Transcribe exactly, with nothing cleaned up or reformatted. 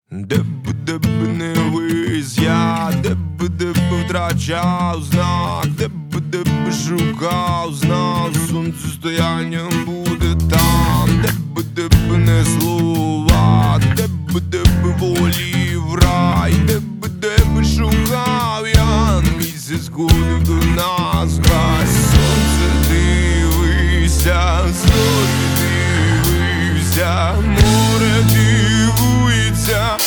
Де б, де б не вись я, де б, де б втрачав знак, де б, де б шукав знак, сонцестоянням буде там, де б, де б не слова, де б, де б волі в рай, де б, де б шукав я, місяць ходив до нас, хай сонце дивися, зорі дивися, море дивується.